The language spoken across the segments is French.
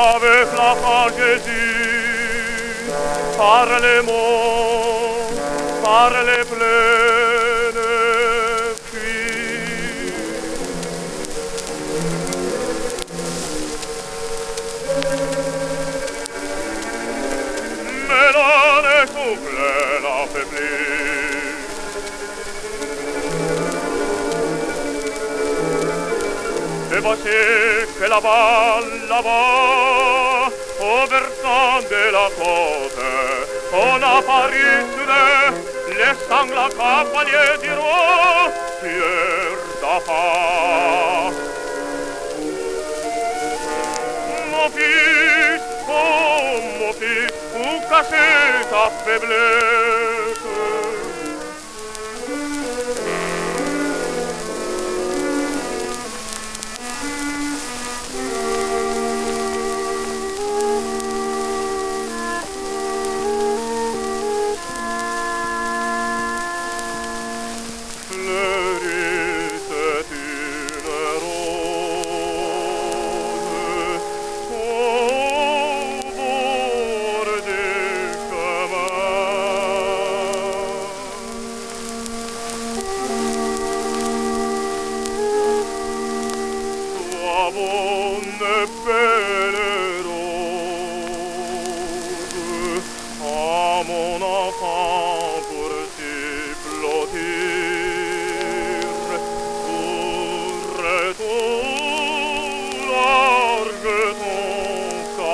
avec l'enfant Jésus, par les mots, par les plaines puits. Mais l'âne souffle n'en fait plus. Et voici que là-bas, là-bas, au versant de la côte, on a paru soudain, laissant la campagne du roi, tueur d'enfants. Mon fils, oh mon fils, où cacher ta faiblesse? Une belle rose à mon enfant pour s'y blottir, ouvre tout large ton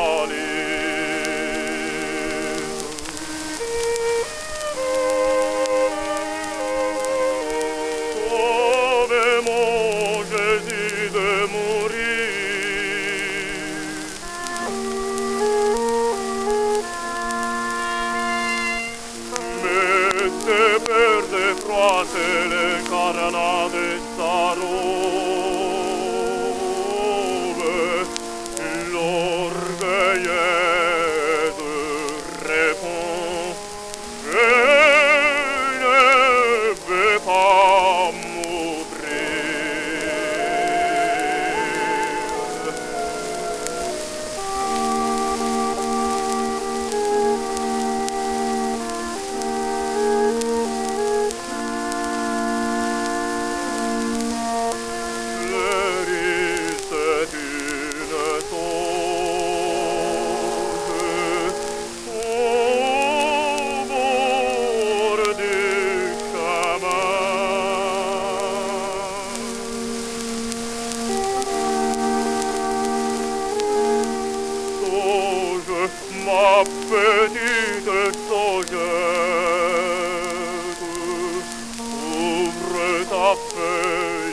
calice. Sauve mon Jésus de mourir. C'est le carnat de sa robe, l'orgueilleuse répond: je ne veux pas m'ouvrir. Ma petite saugette, ouvre ta feuille.